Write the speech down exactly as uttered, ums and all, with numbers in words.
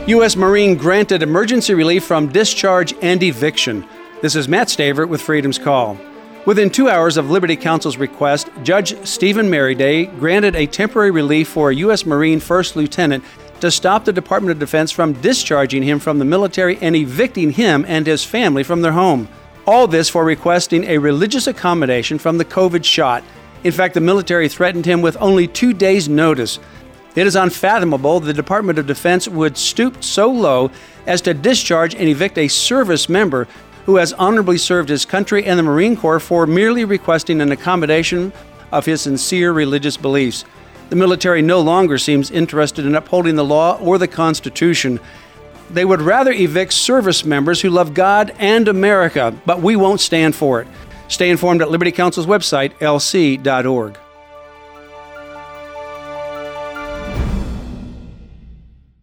U S Marine granted emergency relief from discharge and eviction. This is Matt Stavert with Freedom's Call. Within two hours of Liberty Counsel's request, Judge Stephen Merryday granted a temporary relief for a U S Marine First Lieutenant to stop the Department of Defense from discharging him from the military and evicting him and his family from their home. All this for requesting a religious accommodation from the COVID shot. In fact, the military threatened him with only two days' notice. It is unfathomable the Department of Defense would stoop so low as to discharge and evict a service member who has honorably served his country and the Marine Corps for merely requesting an accommodation of his sincere religious beliefs. The military no longer seems interested in upholding the law or the Constitution. They would rather evict service members who love God and America, but we won't stand for it. Stay informed at Liberty Counsel's website, L C dot org.